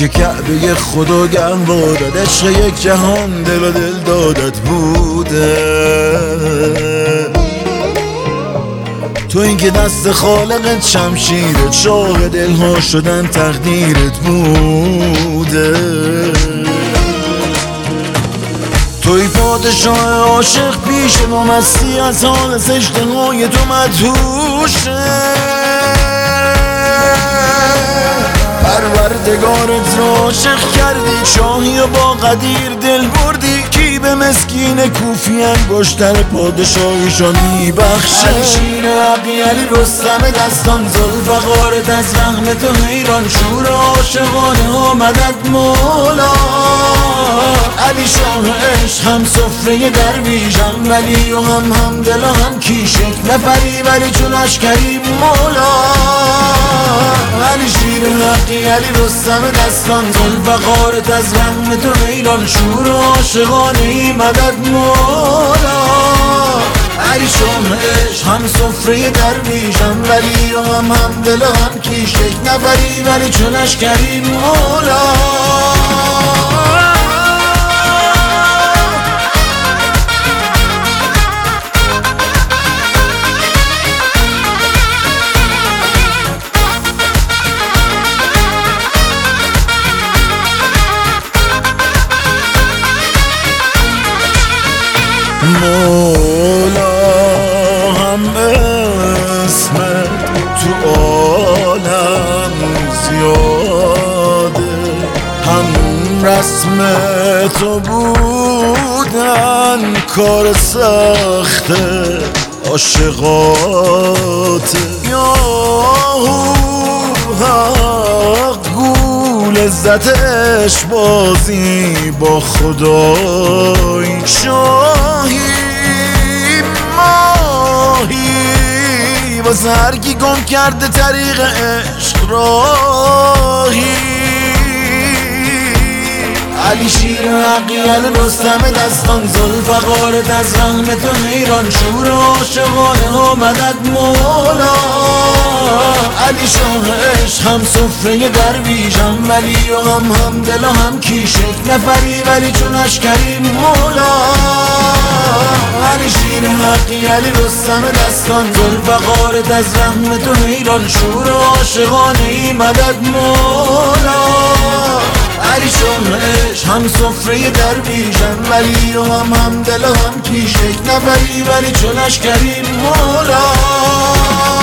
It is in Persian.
که کعبه خدا گرم بادد، عشق یک جهان دل و دل دادت بوده. تو این که دست خالقت شمشیرت، شاه دلها شدن تقدیرت بوده. توی پادشاه عاشق پیش ما، مستی از حال سجده های تو مدهوشه. پروردگارت را عاشق کردی، شاهی و با قدیر دل بردی. کی به مسکین کوفی انگشتر پادشاهیشان میبخشه؟ علی شیر عقی، علی رستم دستان، ذوالفقارت از وهم تو حیران. شور عاشقانه آمدت مولا، علی شاه عشق هم سفره درویش، هم ولی و هم دل و هم کیش. یک نفری ولی چون اشکری مولا. علی شیر حقی، علی رستم دستان، ذوالفقارت از وهم تو حیران. شور عاشقانه ای مدد مولا، علی شاه عشق هم سفره درویش، هم ولی و هم دل و هم کیش. یک نفری ولی چون اشکری مولا. مولا هم اسمت تو عالم زیاده، هم رسم تو بودن کار سخته عاشقاته. یا حق گو لذتش بازی با خدای، شاهی ماهی واسه هر کی گم کرده طریق عشق راهی. علی شیر حقی، علی رستم دستان، ذوالفقارت از وهم تو حیران. شور عاشقانه آمدت مولا، علی شاه عشق هم سفره درویش، هم ولی و هم دل و هم کیش. یک نفری ولی چون اشکری مولا. علی شیر حقی، علی رستم دستان، ذوالفقارت از وهم تو حیران. شور عاشقانه ای مدد مولا، علی شاه عشق هم سفره درویش، هم ولی و هم دل و هم کیش. یک نفری ولی چون اشکری مولا.